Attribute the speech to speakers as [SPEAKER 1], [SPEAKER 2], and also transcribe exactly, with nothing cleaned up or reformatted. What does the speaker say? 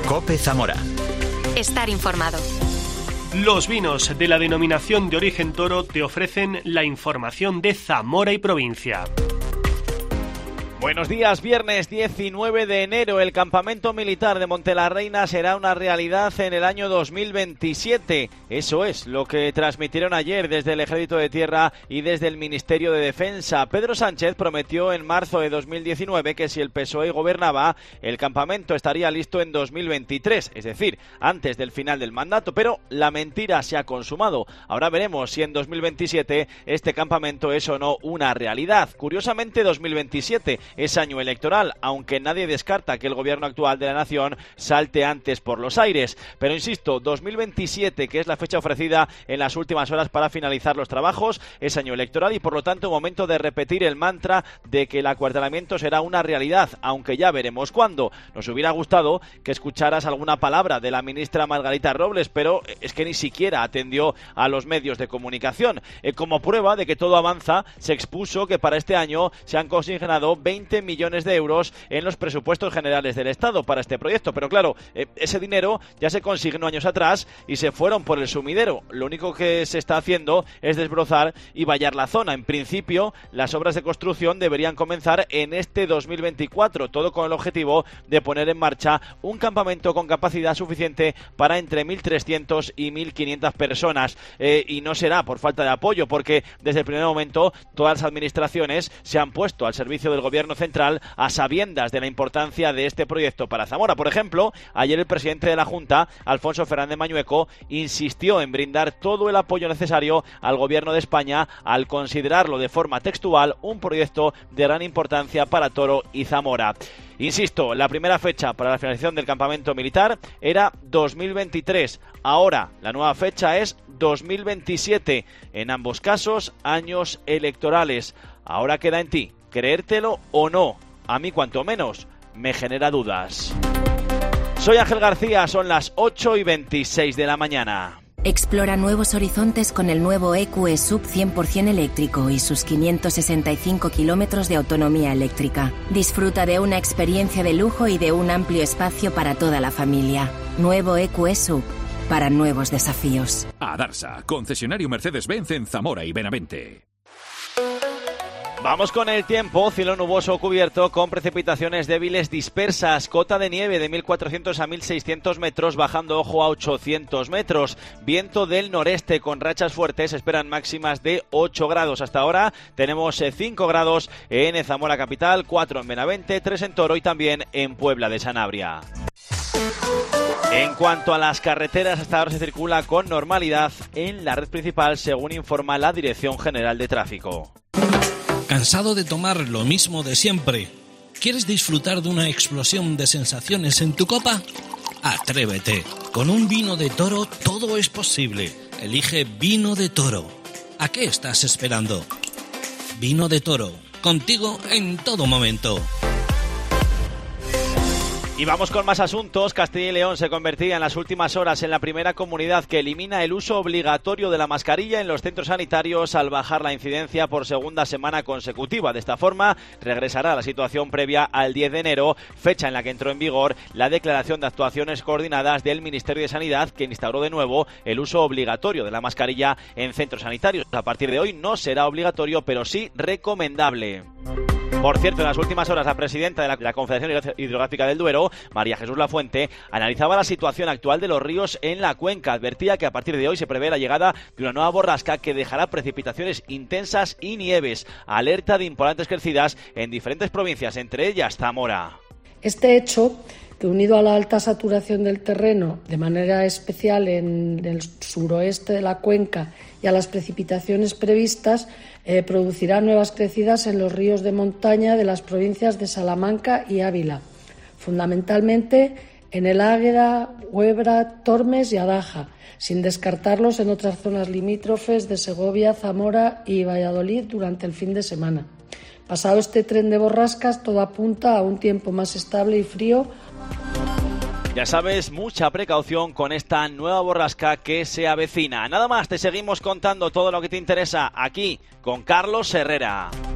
[SPEAKER 1] COPE Zamora.
[SPEAKER 2] Estar informado.
[SPEAKER 3] Los vinos de la denominación de origen Toro te ofrecen la información de Zamora y provincia.
[SPEAKER 4] Buenos días, viernes diecinueve de enero. El campamento militar de Montelarreina será una realidad en el año dos mil veintisiete. Eso es lo que transmitieron ayer desde el Ejército de Tierra y desde el Ministerio de Defensa. Pedro Sánchez prometió en marzo de dos mil diecinueve que si el P S O E gobernaba, el campamento estaría listo en dos mil veintitrés, es decir, antes del final del mandato. Pero la mentira se ha consumado. Ahora veremos si en dos mil veintisiete este campamento es o no una realidad. Curiosamente, dos mil veintisiete es año electoral, aunque nadie descarta que el gobierno actual de la nación salte antes por los aires. Pero insisto, dos mil veintisiete, que es la fecha ofrecida en las últimas horas para finalizar los trabajos, es año electoral y por lo tanto momento de repetir el mantra de que el acuartelamiento será una realidad, aunque ya veremos cuándo. Nos hubiera gustado que escucharas alguna palabra de la ministra Margarita Robles, pero es que ni siquiera atendió a los medios de comunicación. Eh, como prueba de que todo avanza, se expuso que para este año se han consignado veinte millones de euros en los presupuestos generales del Estado para este proyecto, pero claro, eh, ese dinero ya se consignó años atrás y se fueron por el sumidero. Lo único que se está haciendo es desbrozar y vallar la zona. En principio, las obras de construcción deberían comenzar en este dos mil veinticuatro, todo con el objetivo de poner en marcha un campamento con capacidad suficiente para entre mil trescientas y mil quinientas personas, eh, y no será por falta de apoyo, porque desde el primer momento todas las administraciones se han puesto al servicio del gobierno central a sabiendas de la importancia de este proyecto para Zamora. Por ejemplo, ayer el presidente de la Junta, Alfonso Fernández Mañueco, insistió en brindar todo el apoyo necesario al gobierno de España al considerarlo de forma textual un proyecto de gran importancia para Toro y Zamora. Insisto, la primera fecha para la finalización del campamento militar era dos mil veintitrés. Ahora la nueva fecha es dos mil veintisiete. En ambos casos, años electorales. Ahora queda en ti creértelo o no. A mí, cuanto menos, me genera dudas. Soy Ángel García, son las ocho y veintiséis de la mañana.
[SPEAKER 5] Explora nuevos horizontes con el nuevo E Q E Sub cien por ciento eléctrico y sus quinientos sesenta y cinco kilómetros de autonomía eléctrica. Disfruta de una experiencia de lujo y de un amplio espacio para toda la familia. Nuevo E Q E Sub, para nuevos desafíos.
[SPEAKER 6] Adarsa, concesionario Mercedes-Benz en Zamora y Benavente.
[SPEAKER 4] Vamos con el tiempo. Cielo nuboso cubierto con precipitaciones débiles dispersas. Cota de nieve de mil cuatrocientos a mil seiscientos metros, bajando ojo a ochocientos metros. Viento del noreste con rachas fuertes. Esperan máximas de ocho grados. Hasta ahora tenemos cinco grados en Zamora capital, cuatro en Benavente, tres en Toro y también en Puebla de Sanabria. En cuanto a las carreteras, hasta ahora se circula con normalidad en la red principal, según informa la Dirección General de Tráfico.
[SPEAKER 7] ¿Cansado de tomar lo mismo de siempre? ¿Quieres disfrutar de una explosión de sensaciones en tu copa? Atrévete. Con un vino de Toro todo es posible. Elige Vino de Toro. ¿A qué estás esperando? Vino de Toro. Contigo en todo momento.
[SPEAKER 4] Y vamos con más asuntos. Castilla y León se convertía en las últimas horas en la primera comunidad que elimina el uso obligatorio de la mascarilla en los centros sanitarios al bajar la incidencia por segunda semana consecutiva. De esta forma, regresará a la situación previa al diez de enero, fecha en la que entró en vigor la declaración de actuaciones coordinadas del Ministerio de Sanidad, que instauró de nuevo el uso obligatorio de la mascarilla en centros sanitarios. A partir de hoy no será obligatorio, pero sí recomendable. Por cierto, en las últimas horas la presidenta de la, de la Confederación Hidrográfica del Duero, María Jesús Lafuente, analizaba la situación actual de los ríos en la cuenca. Advertía que a partir de hoy se prevé la llegada de una nueva borrasca que dejará precipitaciones intensas y nieves. Alerta de importantes crecidas en diferentes provincias, entre ellas Zamora.
[SPEAKER 8] Este hecho, que unido a la alta saturación del terreno, de manera especial en el suroeste de la cuenca, y a las precipitaciones previstas, eh, producirá nuevas crecidas en los ríos de montaña de las provincias de Salamanca y Ávila, fundamentalmente en el Águeda, Huebra, Tormes y Adaja, sin descartarlos en otras zonas limítrofes de Segovia, Zamora y Valladolid durante el fin de semana. Pasado este tren de borrascas, todo apunta a un tiempo más estable y frío.
[SPEAKER 4] Ya sabes, mucha precaución con esta nueva borrasca que se avecina. Nada más, te seguimos contando todo lo que te interesa aquí con Carlos Herrera.